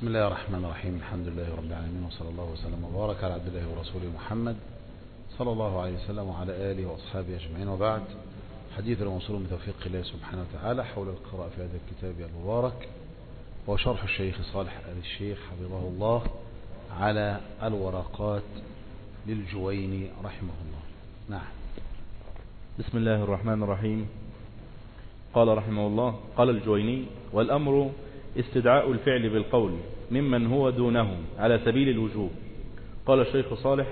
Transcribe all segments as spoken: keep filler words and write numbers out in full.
بسم الله الرحمن الرحيم. الحمد لله رب العالمين، وصلى الله وسلم وبارك على عبد الله ورسوله محمد صلى الله عليه وسلم وعلى آله وأصحابه أجمعين، وبعد. حديث الموصول من توفيق الله سبحانه وتعالى حول القراءة في هذا الكتاب المبارك، وشرح الشيخ صالح آل الشيخ حفظه الله على الورقات للجويني رحمه الله. نعم. بسم الله الرحمن الرحيم. قال رحمه الله: قال الجويني: والأمر استدعاء الفعل بالقول ممن هو دونه على سبيل الوجوب. قال الشيخ صالح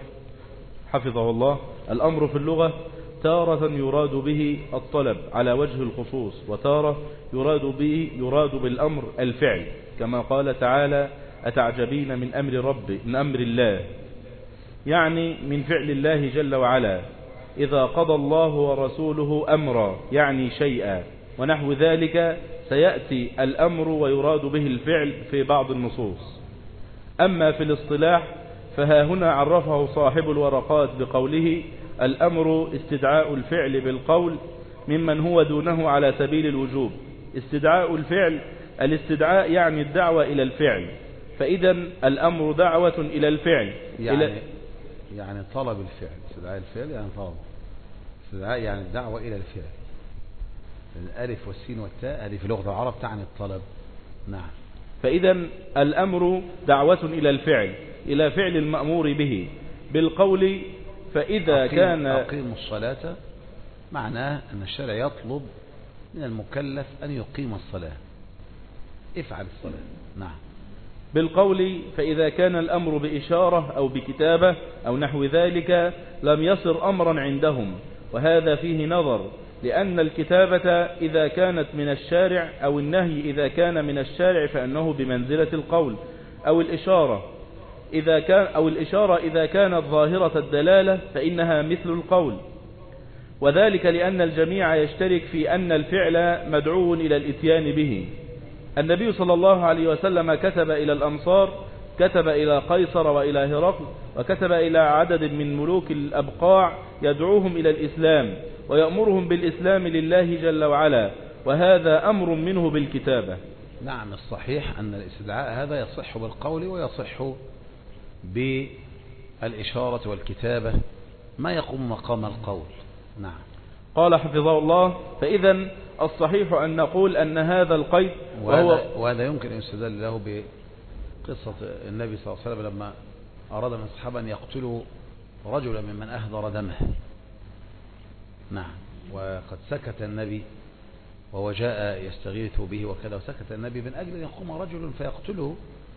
حفظه الله: الأمر في اللغة تارة يراد به الطلب على وجه الخصوص، وتارة يراد به يراد بالأمر الفعل، كما قال تعالى: أتعجبين من أمر رب من أمر الله، يعني من فعل الله جل وعلا. إذا قضى الله ورسوله أمرا يعني شيئا، ونحو ذلك سيأتي الأمر ويراد به الفعل في بعض النصوص. أما في الاصطلاح فها هنا عرفه صاحب الورقات بقوله: الأمر استدعاء الفعل بالقول ممن هو دونه على سبيل الوجوب. استدعاء الفعل، الاستدعاء يعني الدعوة إلى الفعل، فإذا الأمر دعوة إلى الفعل، يعني, إلى يعني طلب الفعل. استدعاء الفعل يعني طلب، استدعاء يعني الدعوة إلى الفعل. الألف والسين والتاء هذه في لغة العرب تعني الطلب. نعم. فإذا الأمر دعوة إلى الفعل، إلى فعل المأمور به بالقول. فإذا أقيم كان أقيموا الصلاة معناه أن الشرع يطلب من المكلف أن يقيم الصلاة، افعل الصلاة. نعم. بالقول، فإذا كان الأمر بإشارة أو بكتابة أو نحو ذلك لم يصر أمرا عندهم، وهذا فيه نظر، لأن الكتابة إذا كانت من الشارع أو النهي إذا كان من الشارع فإنه بمنزلة القول، أو الإشارة إذا كان أو الإشارة إذا كانت ظاهرة الدلالة فإنها مثل القول، وذلك لأن الجميع يشترك في أن الفعل مدعو إلى الإتيان به. النبي صلى الله عليه وسلم كتب إلى الأمصار، كتب إلى قيصر وإلى هرقل، وكتب إلى عدد من ملوك الأبقاع يدعوهم إلى الإسلام ويأمرهم بالإسلام لله جل وعلا، وهذا أمر منه بالكتابة. نعم. الصحيح أن الاستدعاء هذا يصح بالقول ويصح بالإشارة والكتابة، ما يقوم مقام القول. نعم. قال حفظه الله: فإذا الصحيح أن نقول أن هذا القيد، وهو وهذا, وهذا يمكن أن يستدل له بقصة النبي صلى الله عليه وسلم لما أراد من الصحابة أن يقتلوا رجلا ممن أهدر دمه. نعم. وقد سكت النبي وهو جاء يستغيث به وكذا، وسكت النبي من أجل أن يقوم رجل فيقتله،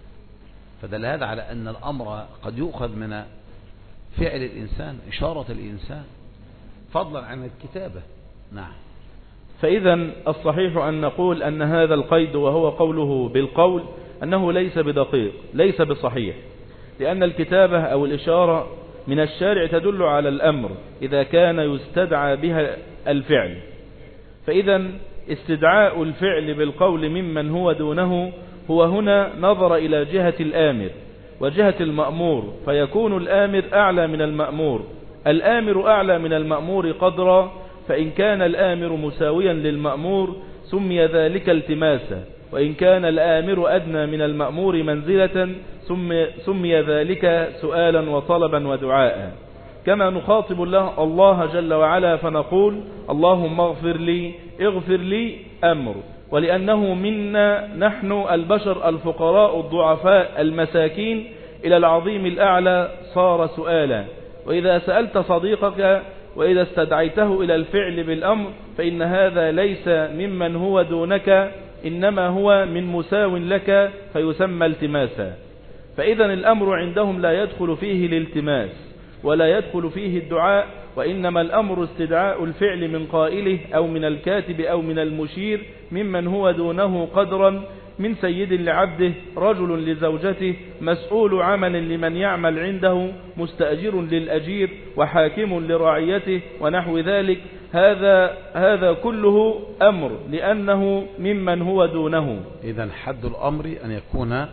فدل هذا على أن الأمر قد يؤخذ من فعل الإنسان، إشارة الإنسان، فضلا عن الكتابة. نعم. فإذا الصحيح أن نقول أن هذا القيد وهو قوله بالقول أنه ليس بدقيق، ليس بصحيح، لأن الكتابة أو الإشارة من الشارع تدل على الأمر إذا كان يستدعى بها الفعل. فإذا استدعاء الفعل بالقول ممن هو دونه هو هنا نظر إلى جهة الآمر وجهة المأمور، فيكون الآمر أعلى من المأمور. الآمر أعلى من المأمور قدرا، فإن كان الآمر مساويا للمأمور سمي ذلك التماسا، وإن كان الآمر أدنى من المأمور منزلة سمي, سمي ذلك سؤالا وطلبا ودعاء. كما نخاطب الله, الله جل وعلا فنقول: اللهم اغفر لي، اغفر لي أمر، ولأنه منا نحن البشر الفقراء الضعفاء المساكين إلى العظيم الأعلى صار سؤالا. وإذا سألت صديقك وإذا استدعيته إلى الفعل بالأمر فإن هذا ليس ممن هو دونك، إنما هو من مساو لك فيسمى التماسا. فإذا الأمر عندهم لا يدخل فيه الالتماس ولا يدخل فيه الدعاء، وإنما الأمر استدعاء الفعل من قائله أو من الكاتب أو من المشير ممن هو دونه قدرا، من سيد لعبده، رجل لزوجته، مسؤول عمل لمن يعمل عنده، مستأجر للأجير، وحاكم لرعيته، ونحو ذلك. هذا هذا كله أمر لأنه ممن هو دونه. إذن حد الأمر أن يكون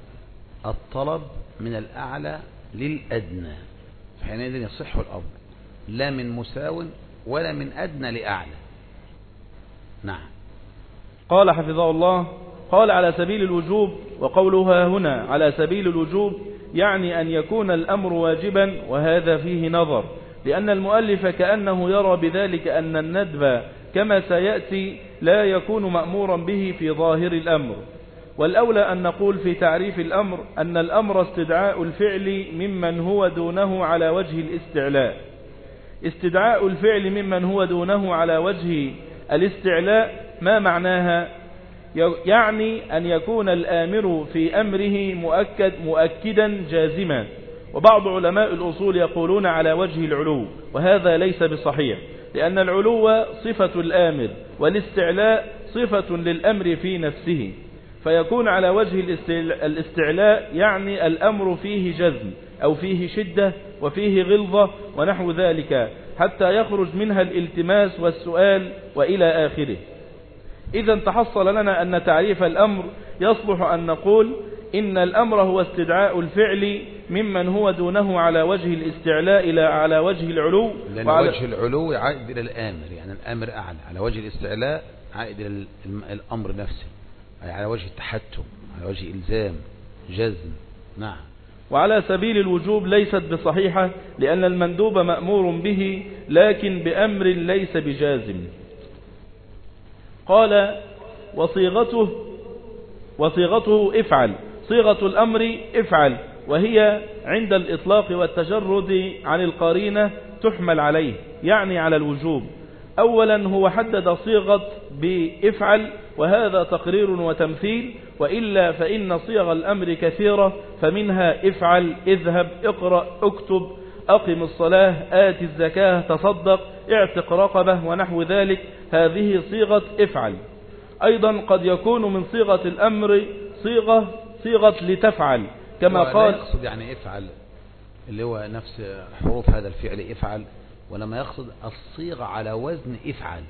الطلب من الأعلى للأدنى، فحينئذ يصح الأمر، لا من مساو ولا من أدنى لأعلى. نعم. قال حفظه الله: قال على سبيل الوجوب وقولها هنا على سبيل الوجوب يعني أن يكون الأمر واجبا، وهذا فيه نظر، لأن المؤلف كأنه يرى بذلك أن الندب كما سيأتي لا يكون مأمورا به في ظاهر الأمر. والأولى أن نقول في تعريف الأمر أن الأمر استدعاء الفعل ممن هو دونه على وجه الاستعلاء. استدعاء الفعل ممن هو دونه على وجه الاستعلاء ما معناها؟ يعني أن يكون الآمر في أمره مؤكد مؤكدا جازما. وبعض علماء الأصول يقولون على وجه العلو، وهذا ليس بصحيح، لأن العلو صفة الآمر والاستعلاء صفة للأمر في نفسه، فيكون على وجه الاستعلاء يعني الأمر فيه جزم أو فيه شدة وفيه غلظة ونحو ذلك، حتى يخرج منها الالتماس والسؤال وإلى آخره. إذا تحصل لنا أن تعريف الأمر يصلح أن نقول إن الأمر هو استدعاء الفعل ممن هو دونه على وجه الاستعلاء إلى على وجه العلو. لأن وجه العلو عائد إلى الآمر، يعني الأمر أعلى، على وجه الاستعلاء عائد إلى الأمر نفسه، يعني على وجه التحتم، على وجه إلزام جزم. نعم. وعلى سبيل الوجوب ليست بصحيحة، لأن المندوب مأمور به لكن بأمر ليس بجازم. قال وصيغته وصيغته افعل، صيغة الأمر افعل، وهي عند الإطلاق والتجرد عن القرينة تحمل عليه، يعني على الوجوب. أولا هو حدد صيغة بافعل، وهذا تقرير وتمثيل، وإلا فإن صيغ الأمر كثيرة، فمنها افعل، اذهب، اقرأ، اكتب، أقم الصلاة، آت الزكاة، تصدق، اعتق رقبة ونحو ذلك، هذه صيغة افعل. أيضا قد يكون من صيغة الأمر صيغة صيغة لتفعل، كما قال يقصد يعني افعل اللي هو نفس حروف هذا الفعل افعل، ولما يقصد الصيغة على وزن افعل،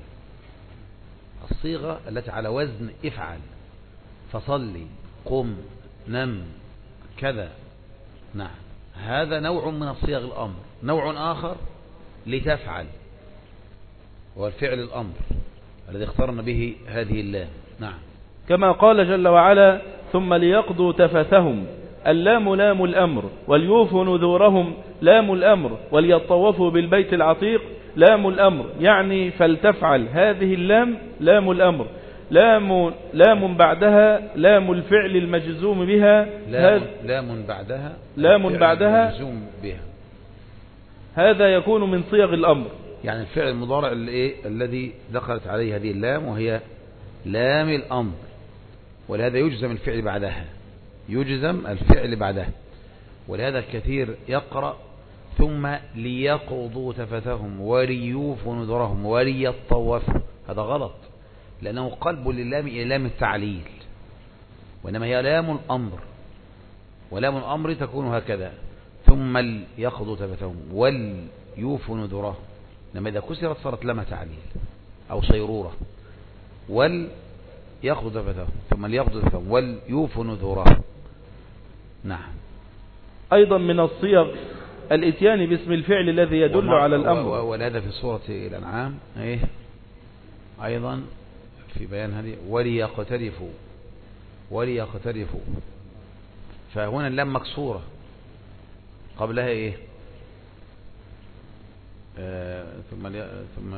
الصيغة التي على وزن افعل، فصلي، قم، نم، كذا. نعم، هذا نوع من الصيغ الأمر. نوع آخر لتفعل هو الفعل الأمر الذي اخترنا به هذه اللام. نعم. كما قال جل وعلا ثم ليقضوا تفثهم، اللام لام الأمر، وليوفوا نذورهم لام الأمر، وليطوفوا بالبيت العتيق لام الأمر، يعني فلتفعل، هذه اللام لام الأمر، لام لام بعدها لام الفعل المجزوم بها، لام, لام بعدها لام بعدها المجزوم بها، هذا يكون من صيغ الأمر، يعني الفعل المضارع الذي دخلت عليه هذه اللام، وهي لام الأمر، ولهذا يجزم الفعل بعدها، يجزم الفعل بعدها. ولهذا الكثير يقرأ ثم ليقضوا تفثهم وليوفوا نذرهم وليطوفوا، هذا غلط، لأنه قلب للام إلى لام التعليل، وإنما هي لام الأمر، ولام الأمر تكون هكذا، ثم ليقضوا تفثهم وليوفوا نذرهم، لما إذا كسرت صارت لام تعليل أو صيرورة، وليقضوا تفثهم ثم ليقضوا تفثهم وليوفوا نذرهم. نعم. أيضا من الصيغ الاتيان باسم الفعل الذي يدل على الأمر، ولهذا في سورة الأنعام إيه أيضا في بيان هذه وليقترفوا وليقترفوا، فهنا اللام مكسورة، قبلها إيه آه ثم ثم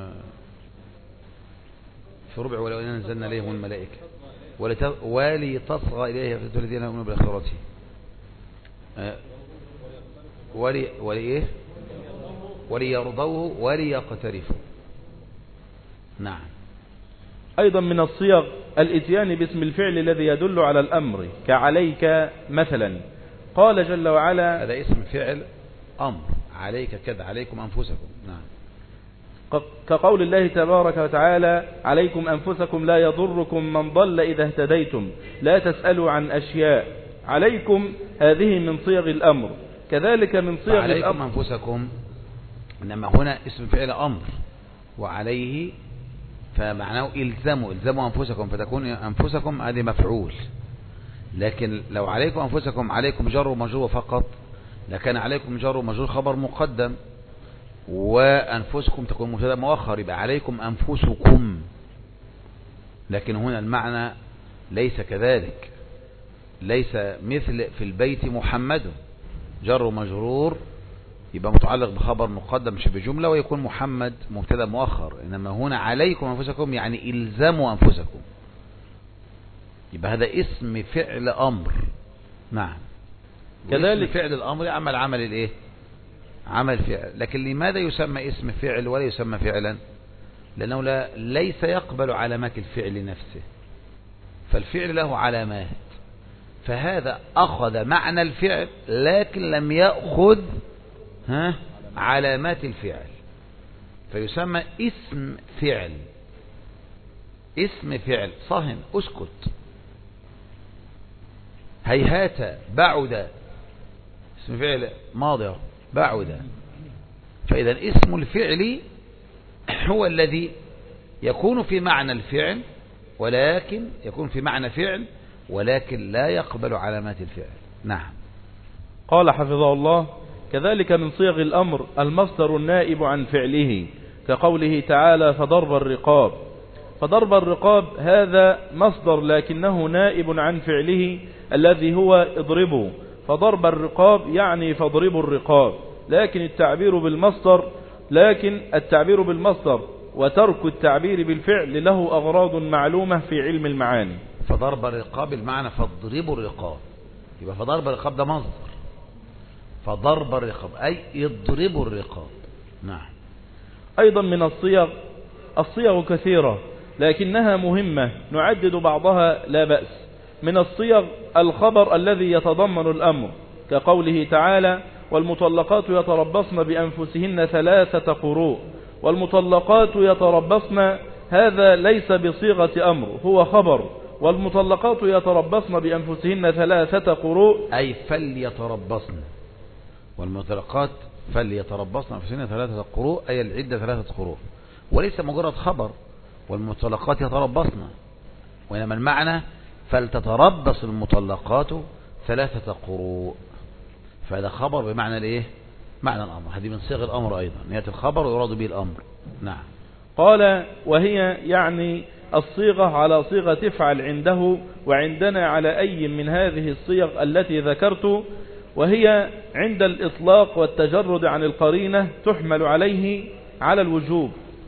في ربع ولو أن نزلنا إليهم الملائكة ولتصغى إليه الذين يؤمنون بالآخرة آه ولي ولي إيه وليرضوه وليقترفوا. نعم. أيضا من الصيغ الاتيان باسم الفعل الذي يدل على الأمر، كعليك مثلا، قال جل وعلا، هذا اسم فعل أمر، عليك كذا، عليكم أنفسكم. نعم. كقول الله تبارك وتعالى عليكم أنفسكم لا يضركم من ضل إذا اهتديتم لا تسألوا عن أشياء، عليكم هذه من صيغ الأمر. كذلك من صيغ عليكم الأمر أنفسكم، إنما هنا اسم فعل أمر، وعليه فمعناه إلزموا إلزموا أنفسكم، فتكون أنفسكم هذه مفعول. لكن لو عليكم أنفسكم عليكم جر ومجرور فقط، لكان عليكم جر ومجرور خبر مقدم، وأنفسكم تكون مبتدا مؤخر، يبقى عليكم أنفسكم. لكن هنا المعنى ليس كذلك، ليس مثل في البيت محمد، جر ومجرور يبقى متعلق بخبر مقدم شبه جملة، ويكون محمد مبتدا مؤخر. إنما هنا عليكم أنفسكم يعني إلزموا أنفسكم، يبقى هذا اسم فعل أمر. نعم. كذلك فعل الأمر يعمل عمل الإيه؟ عمل فعل. لكن لماذا يسمى اسم فعل ولا يسمى فعلا؟ لأنه لا ليس يقبل علامات الفعل نفسه، فالفعل له علامات، فهذا أخذ معنى الفعل لكن لم يأخذ ها علامات الفعل، فيسمى اسم فعل. اسم فعل صهن اسكت، هيهات بعد، اسم فعل ماضي بعد. فإذا اسم الفعل هو الذي يكون في معنى الفعل، ولكن يكون في معنى فعل ولكن لا يقبل علامات الفعل. نعم. قال حفظه الله: كذلك من صيغ الأمر المصدر النائب عن فعله، كقوله تعالى: فضرب الرقاب. فضرب الرقاب هذا مصدر لكنه نائب عن فعله الذي هو اضربوا. فضرب الرقاب يعني فاضربوا الرقاب، لكن التعبير بالمصدر لكن التعبير بالمصدر وترك التعبير بالفعل له أغراض معلومة في علم المعاني. فضرب الرقاب المعنى فاضربوا الرقاب، يبقى فضرب الرقاب ده مصدر، فضرب الرقاب أي يضربوا الرقاب. نعم. أيضا من الصيغ، الصيغ كثيرة لكنها مهمة نعدد بعضها لا بأس. من الصيغ الخبر الذي يتضمن الأمر، كقوله تعالى: والمطلقات يتربصن بأنفسهن ثلاثة قروء. والمطلقات يتربصن هذا ليس بصيغة أمر، هو خبر. والمطلقات يتربصن بأنفسهن ثلاثة قروء أي فليتربصن، والمطلقات فليتربصن بأنفسهن ثلاثة قروء أي العدة ثلاثة قروء، وليس مجرد خبر والمطلقات يتربصن، وإنما المعنى فلتتربص المطلقات ثلاثة قروء، فهذا خبر بمعنى الايه؟ معنى الأمر. هذه من صيغ الأمر أيضا، يأتي الخبر ويراد به الأمر. نعم. قال: وهي يعني الصيغة على صيغة تفعل عنده وعندنا على أي من هذه الصيغ التي ذكرت، وهي عند الإطلاق والتجرد عن القرينة تحمل عليه على الوجوب،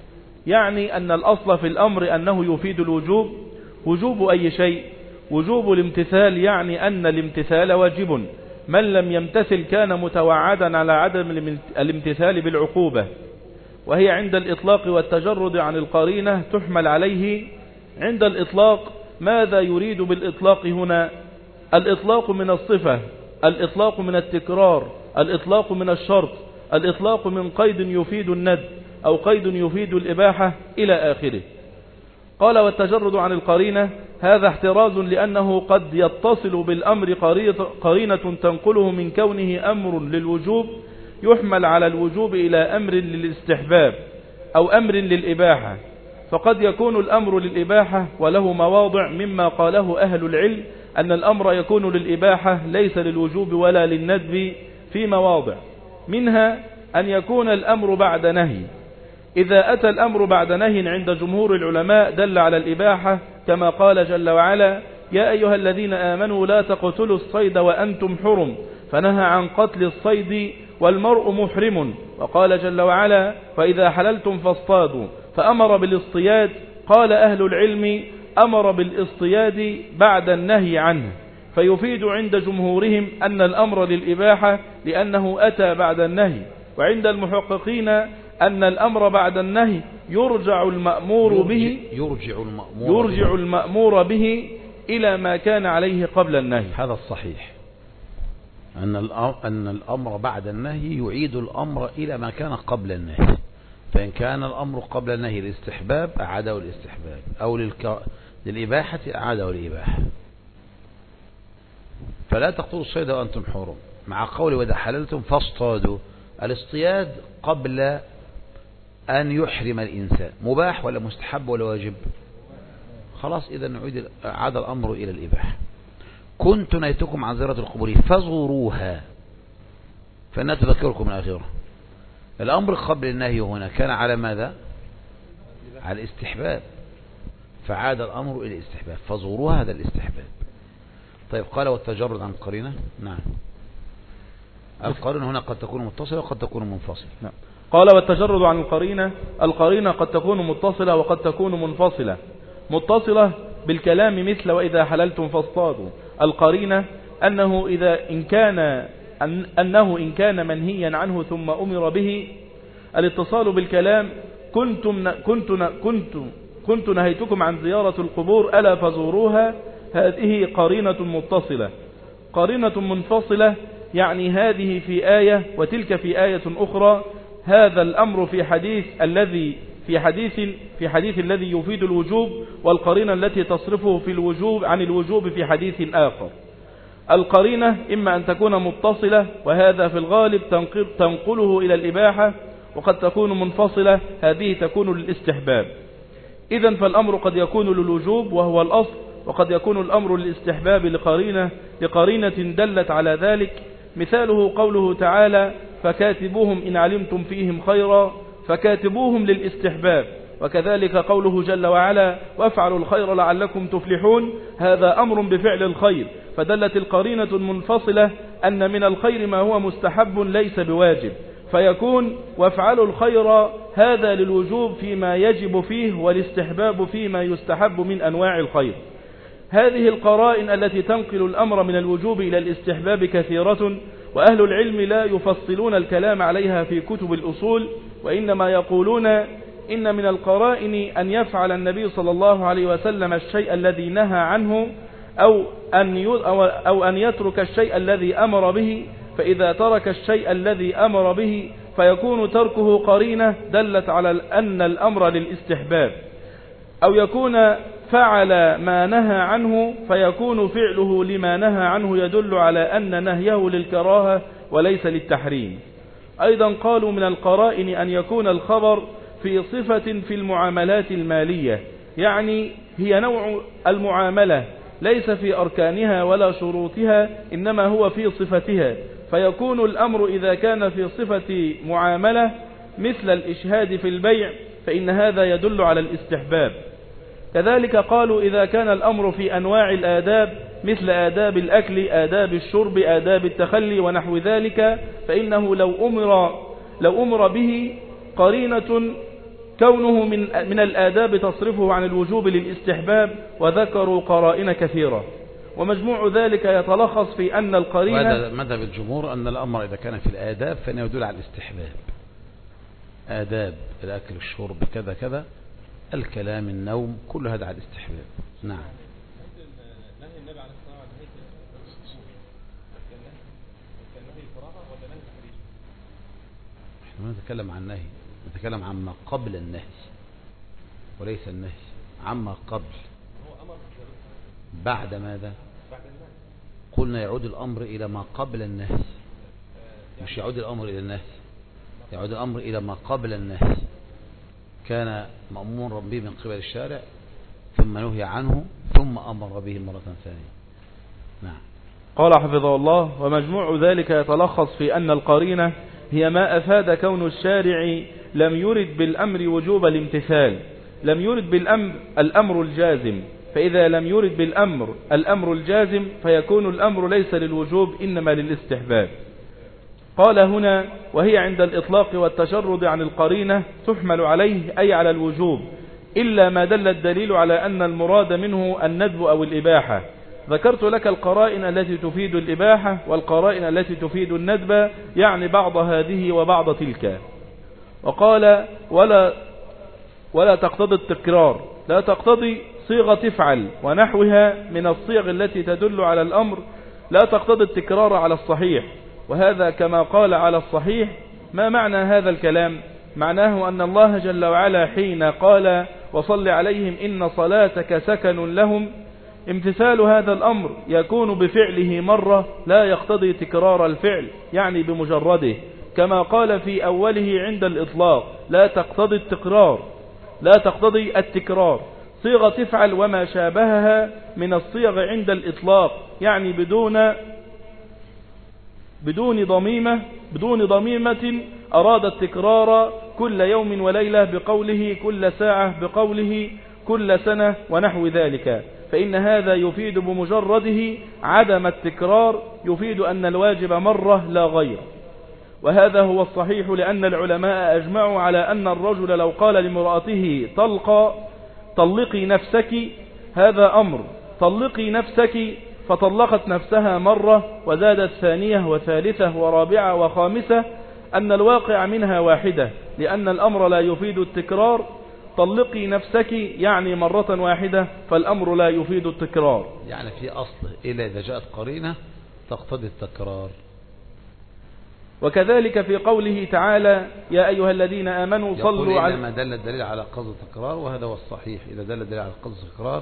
يعني أن الأصل في الأمر أنه يفيد الوجوب. وجوب أي شيء؟ وجوب الامتثال، يعني أن الامتثال واجب، من لم يمتثل كان متوعدا على عدم الامتثال بالعقوبة. وهي عند الإطلاق والتجرد عن القرينة تحمل عليه. عند الإطلاق ماذا يريد بالإطلاق هنا؟ الإطلاق من الصفة، الإطلاق من التكرار، الإطلاق من الشرط، الإطلاق من قيد يفيد الند أو قيد يفيد الإباحة إلى آخره. قال: والتجرد عن القرينة هذا احتراز، لأنه قد يتصل بالأمر قرينة تنقله من كونه أمر للوجوب يحمل على الوجوب إلى أمر للاستحباب أو أمر للإباحة، فقد يكون الأمر للإباحة وله مواضع، مما قاله أهل العلم أن الأمر يكون للإباحة ليس للوجوب ولا للندب في مواضع، منها أن يكون الأمر بعد نهي. إذا أتى الأمر بعد نهي عند جمهور العلماء دل على الإباحة، كما قال جل وعلا: يا أيها الذين آمنوا لا تقتلوا الصيد وأنتم حرم، فنهى عن قتل الصيد والمرء محرم. وقال جل وعلا: فإذا حللتم فاصطادوا، فأمر بالاصطياد. قال أهل العلم: أمر بالاصطياد بعد النهي عنه، فيفيد عند جمهورهم أن الأمر للإباحة لأنه أتى بعد النهي. وعند المحققين أن الأمر بعد النهي يرجع المأمور به يرجع المأمور, يرجع المأمور به إلى ما كان عليه قبل النهي. هذا الصحيح، أن أن الأمر بعد النهي يعيد الأمر إلى ما كان قبل النهي، فإن كان الأمر قبل النهي للاستحباب أعاده الاستحباب، أو للك... للإباحة أعاده الإباحة. فلا تقتلوا الصيد وأنتم حرم، مع قول وإذا حللتم فاصطادوا. الاصطياد قبل أن يحرم الإنسان مباح ولا مستحب ولا واجب؟ خلاص، إذا نعيد عاد الأمر إلى الإباحة. كنت نهيتكم عن زيارة القبور فزوروها فإنها تذكركم الآخرة. الأمر قبل النهي هنا كان على ماذا؟ على الاستحباب، فعاد الأمر إلى الاستحباب، فزوروها هذا الاستحباب. طيب قال والتجرد عن القرينة. نعم. القرينة هنا قد تكون متصلة وقد تكون منفصلة. نعم. قال والتجرد عن القرينة، القرينة قد تكون متصلة وقد تكون منفصلة. متصلة بالكلام مثل وإذا حللتم فاصطادوا. القرينة أنه إذا إن كان أن أنه إن كان منهيا عنه ثم أمر به. الاتصال بالكلام كنتم كنت كنت كنت نهيتكم عن زيارة القبور ألا فزوروها. هذه قرينة متصلة. قرينة منفصلة يعني هذه في آية وتلك في آية أخرى. هذا الأمر في حديث الذي في حديث في حديث الذي يفيد الوجوب، والقرينة التي تصرفه في الوجوب عن الوجوب في حديث آخر. القرينة إما أن تكون متصلة وهذا في الغالب تنقل تنقله إلى الإباحة، وقد تكون منفصلة هذه تكون للاستحباب. إذن فالأمر قد يكون للوجوب وهو الأصل، وقد يكون الأمر للاستحباب لقرينة لقرينة دلت على ذلك. مثاله قوله تعالى فكاتبوهم إن علمتم فيهم خيرا، فكاتبوهم للاستحباب. وكذلك قوله جل وعلا وافعلوا الخير لعلكم تفلحون، هذا أمر بفعل الخير، فدلت القرينة المنفصلة أن من الخير ما هو مستحب ليس بواجب، فيكون وافعلوا الخير هذا للوجوب فيما يجب فيه والاستحباب فيما يستحب من أنواع الخير. هذه القرائن التي تنقل الأمر من الوجوب إلى الاستحباب كثيرة، وأهل العلم لا يفصلون الكلام عليها في كتب الأصول، وإنما يقولون إن من القرائن أن يفعل النبي صلى الله عليه وسلم الشيء الذي نهى عنه أو أن أو أن يترك الشيء الذي أمر به، فإذا ترك الشيء الذي أمر به فيكون تركه قرينة دلت على أن الأمر للاستحباب، أو يكون فعل ما نهى عنه فيكون فعله لما نهى عنه يدل على أن نهيه للكراهة وليس للتحريم. أيضا قالوا من القرائن أن يكون الخبر في صفة في المعاملات المالية، يعني هي نوع المعاملة ليس في أركانها ولا شروطها، إنما هو في صفتها، فيكون الأمر إذا كان في صفة معاملة مثل الإشهاد في البيع فإن هذا يدل على الاستحباب. كذلك قالوا إذا كان الأمر في أنواع الآداب مثل آداب الأكل، آداب الشرب، آداب التخلي ونحو ذلك، فإنه لو أمر لو أمر به قرينة كونه من من الآداب تصرفه عن الوجوب للاستحباب، وذكروا قرائن كثيرة، ومجموع ذلك يتلخص في أن القرينة. وهذا مذهب الجمهور أن الأمر إذا كان في الآداب فإنه يدل على الاستحباب. آداب الأكل الشرب كذا كذا، الكلام النوم كل هذا على الاستحباب. نعم. احنا نتكلم عن النهي، نتكلم عما قبل النهي وليس النهي، عما قبل. بعد ماذا؟ قلنا يعود الأمر إلى ما قبل النهي، مش يعود الأمر إلى النهي، يعود الأمر إلى ما قبل النهي. كان مأمورا به من قبل الشارع ثم نهي عنه ثم أمر به مرة ثانية. نعم. قال حفظه الله ومجموع ذلك يتلخص في أن القرينة هي ما أفاد كون الشارع لم يرد بالأمر وجوب الامتثال، لم يرد بالأمر الأمر الجازم، فإذا لم يرد بالأمر الأمر الجازم فيكون الأمر ليس للوجوب إنما للاستحباب. قال هنا وهي عند الإطلاق والتشرد عن القرينة تحمل عليه أي على الوجوب، إلا ما دل الدليل على أن المراد منه الندب أو الإباحة. ذكرت لك القرائن التي تفيد الإباحة والقرائن التي تفيد الندب، يعني بعض هذه وبعض تلك. وقال ولا ولا تقتضي التكرار، لا تقتضي صيغة تفعل ونحوها من الصيغ التي تدل على الأمر، لا تقتضي التكرار على الصحيح، وهذا كما قال على الصحيح. ما معنى هذا الكلام؟ معناه أن الله جل وعلا حين قال وصل عليهم إن صلاتك سكن لهم، امتثال هذا الأمر يكون بفعله مرة لا يقتضي تكرار الفعل، يعني بمجرده، كما قال في أوله عند الإطلاق لا تقتضي التكرار لا تقتضي التكرار. صيغة تفعل وما شابهها من الصيغ عند الإطلاق، يعني بدون بدون ضميمة بدون ضميمة أراد التكرار كل يوم وليلة بقوله، كل ساعة بقوله، كل سنة ونحو ذلك. فإن هذا يفيد بمجرده عدم التكرار، يفيد أن الواجب مرة لا غير. وهذا هو الصحيح، لأن العلماء أجمعوا على أن الرجل لو قال لامرأته طلقا طلقي نفسك، هذا أمر، طلقي نفسك، فطلقت نفسها مرة وزادت ثانية وثالثة ورابعة وخامسة، أن الواقع منها واحدة، لأن الأمر لا يفيد التكرار. طلقي نفسك يعني مرة واحدة، فالأمر لا يفيد التكرار. يعني في أصل إلا إذا جاءت قرينة تقتضي التكرار. وكذلك في قوله تعالى يا أيها الذين آمنوا صلوا على، ما دل الدليل على قصد التكرار، وهذا هو الصحيح، إذا دل الدليل على قصد التكرار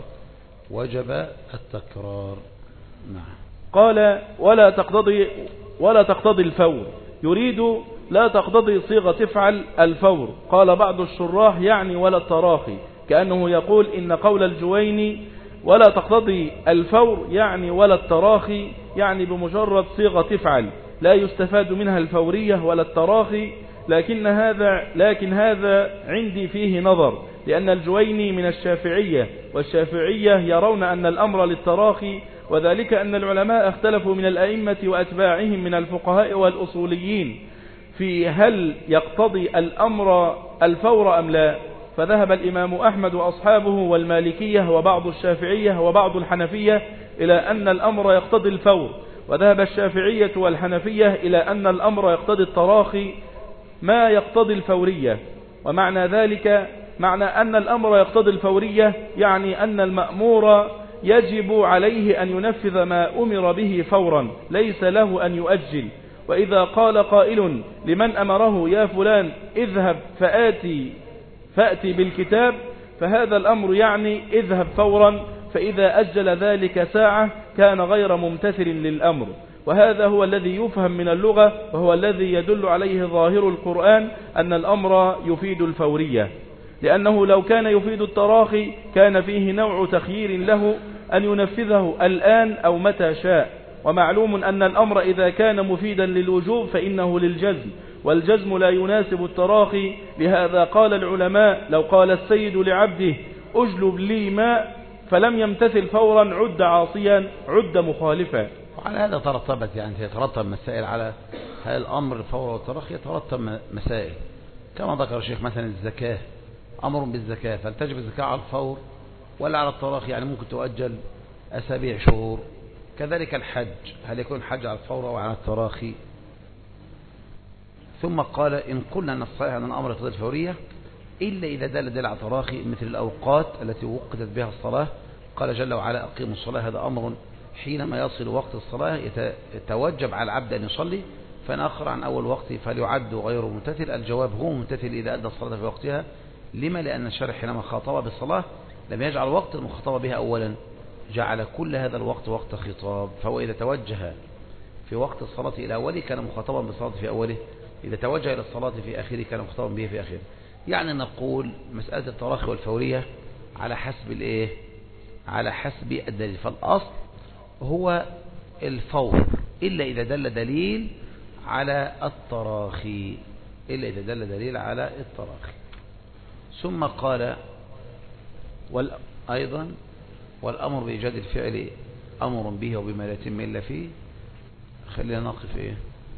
وجب التكرار. نعم. قال ولا تقتضي ولا تقتضي الفور، يريد لا تقتضي صيغة تفعل الفور. قال بعض الشراح يعني ولا التراخي، كأنه يقول إن قول الجويني ولا تقتضي الفور يعني ولا التراخي، يعني بمجرد صيغة تفعل لا يستفاد منها الفورية ولا التراخي. لكن هذا لكن هذا عندي فيه نظر، لأن الجويني من الشافعية، والشافعية يرون أن الأمر للتراخي، وذلك أن العلماء اختلفوا من الأئمة وأتباعهم من الفقهاء والأصوليين في هل يقتضي الأمر الفور أم لا. فذهب الإمام أحمد وأصحابه والمالكية وبعض الشافعية وبعض الحنفية إلى أن الأمر يقتضي الفور، وذهب الشافعية والحنفية إلى أن الأمر يقتضي التراخي ما يقتضي الفورية. ومعنى ذلك معنى أن الأمر يقتضي الفورية يعني أن المأمور يجب عليه أن ينفذ ما أمر به فورا، ليس له أن يؤجل. وإذا قال قائل لمن أمره يا فلان اذهب فآتي فأتي بالكتاب، فهذا الأمر يعني اذهب فورا، فإذا أجل ذلك ساعة كان غير ممتثل للأمر. وهذا هو الذي يفهم من اللغة، وهو الذي يدل عليه ظاهر القرآن أن الأمر يفيد الفورية، لأنه لو كان يفيد التراخي كان فيه نوع تخيير له أن ينفذه الآن أو متى شاء. ومعلوم أن الأمر إذا كان مفيدا للوجوب فإنه للجزم، والجزم لا يناسب التراخي. لهذا قال العلماء لو قال السيد لعبده أجلب لي ماء فلم يمتثل فورا عد عاصيا عد مخالفا. وعلى هذا ترتبت يعني يترتب مسائل على هذا الأمر الفور والتراخي، يترتب مسائل كما ذكر الشيخ. مثلا الزكاة، أمر بالزكاة، فلتجب الزكاة على الفور ولا على التراخي؟ يعني ممكن تؤجل أسابيع شهور. كذلك الحج، هل يكون الحج على الفور أو على التراخي؟ ثم قال إن قلنا أن الصحيح أن الأمر يقتضي الفورية إلا إذا دل دل على تراخي، مثل الأوقات التي وقتت بها الصلاة. قال جل وعلا أقيموا الصلاة، هذا أمر حينما يصل وقت الصلاة يتوجب على العبد أن يصلي، فإن أخر عن أول وقت فليعد غير ممتثل. الجواب هو ممتثل إذا أدى الصلاة في وقتها. لما؟ لأن الشرع حينما خاطب بالصلاة لم يجعل وقت المخاطبة بها أولا، جعل كل هذا الوقت وقت خطاب. فهو إذا توجه في وقت الصلاة إلى أوله كان مخاطبا بالصلاة في أوله، إذا توجه إلى الصلاة في آخره كان مخاطبا به في آخره. يعني نقول مسألة التراخي والفورية على حسب الإيه؟ على حسب الدليل. فالأصل هو الفور إلا إذا دل دليل على التراخي، إلا إذا دل دليل على التراخي. ثم قال أيضا والأمر بإيجاد الفعل أمر به وبما لا يتم إلا فيه. خلينا نقف إيه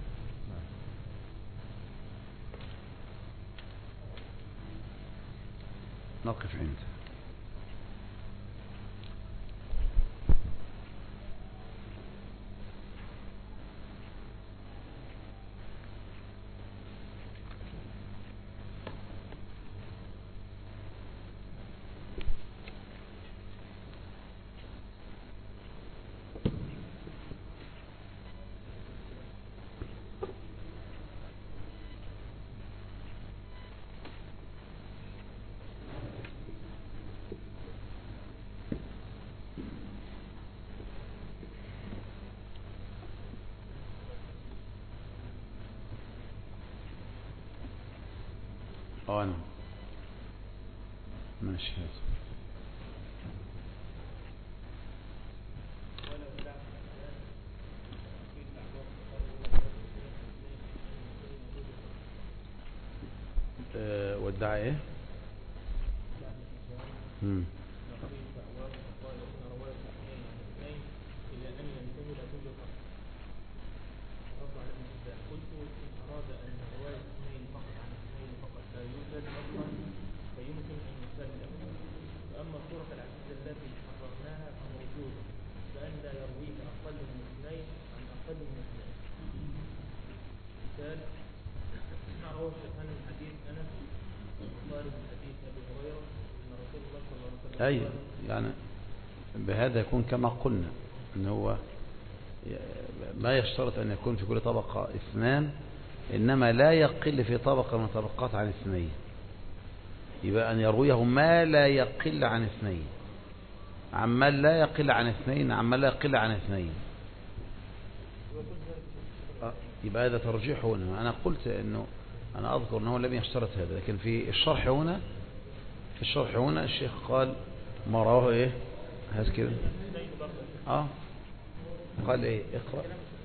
نقف عند أنا ماشي هذا. أه والدعاء ايه؟ على المصباح قلت إن أراد أن رواية اثنين فقط عن اثنين فقط لا يوجد أصلا فيمكن أن يسلم، فأما الصورة العزيزة التي حررناها فموجودة بأن لا يرويه أقل من اثنين عن أقل من اثنين. مثال ما روى الشيخان من حديث أنس وقال من حديث أبي هريرة أن رسول الله صلى الله عليه وسلم أيوة، يعني بهذا يكون كما قلنا أن هو ما يشترط أن يكون في كل طبقة اثنان، إنما لا يقل في طبقة من طبقات عن اثنين، يبقى أن يرويه ما لا يقل عن اثنين عما لا يقل عن اثنين عما لا يقل عن اثنين. يبقى هذا ترجيح هنا. أنا قلت أنه أنا أذكر أنه لم يشترط هذا، لكن في الشرح هنا في الشرح هنا الشيخ قال ما رواه إيه هذا كده آه قال إيه اقرأ.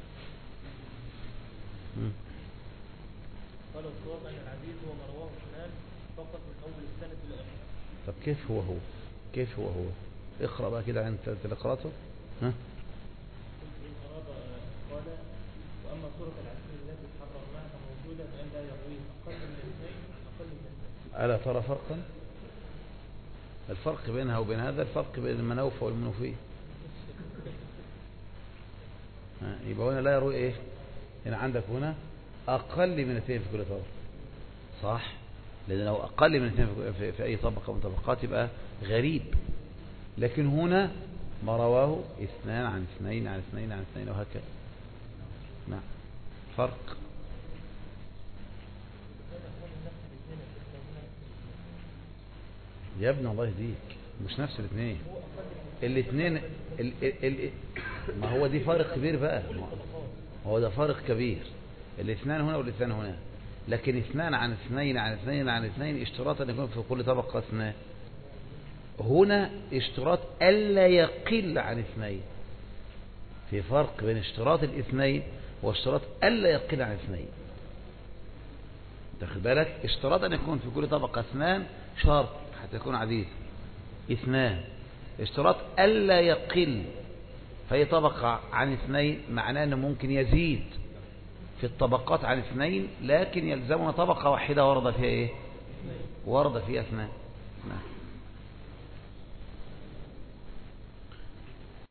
مم. قال الصواب أن العزيز هو ما رواه اثنان فقط من أول السنة إلى آخرها. طب كيف هو هو كيف هو هو اقرأ بقى كده أنت قرأته. ها إن أراد قال وأما صورة العزيز التي حررناها فموجودة بأن لا يرويه أقل من اثنين أقل من اثنين. ألا ترى فرقا؟ الفرق بينها وبين هذا الفرق بين المنوفة والمنوفية. يبقى هنا لا يروي ايه، هنا عندك هنا اقل من اثنين في كل طبقة، صح؟ لان لو اقل من اثنين في, في اي طبقة من طبقات يبقى غريب، لكن هنا ما رواه اثنان عن اثنين عن اثنين عن اثنين وهكذا. نعم فرق. يا ابن الله يهديك مش نفس الاثنين الاثنين ال ال ال ما هو دي فارق كبير بقى، هو ده فارق كبير، الاثنان هنا والاثنان هنا، لكن اثنان عن اثنين عن اثنين عن اثنين اشتراط ان يكون في كل طبقة اثنان، هنا اشتراط الا يقل عن اثنين. في فرق بين اشتراط الاثنين واشتراط الا يقل عن اثنين. تاخد بالك، اشتراط ان يكون في كل طبقة اثنان شرط حتى يكون عديد اثنان، اشتراط الا يقل فهي طبقة عن اثنين معناه انه ممكن يزيد في الطبقات عن اثنين، لكن يلزمنا طبقة واحدة ورد فيها ايه، ورد فيها اثنان. نعم.